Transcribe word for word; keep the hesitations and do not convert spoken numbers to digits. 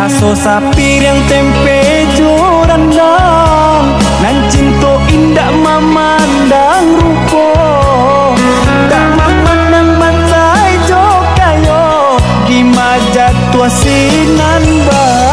Aso sapi yang tempe jorandang, nan cinta indah memandang rupo, tak memandang bantai jokayo di majat tua sinan ba.